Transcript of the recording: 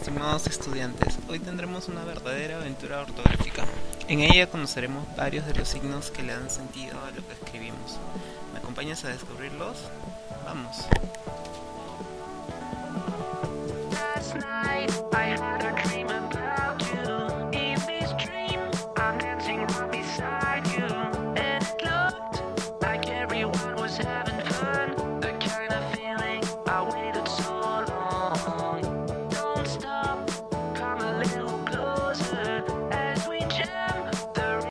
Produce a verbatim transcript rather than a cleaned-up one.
estimados estudiantes. Hoy tendremos una verdadera aventura ortográfica. En ella conoceremos varios de los signos que le dan sentido a lo que escribimos. ¿Me acompañas a descubrirlos? Vamos. Last night I had a dream about you. In this dream I'm dancing right beside you, and it looked like everyone was having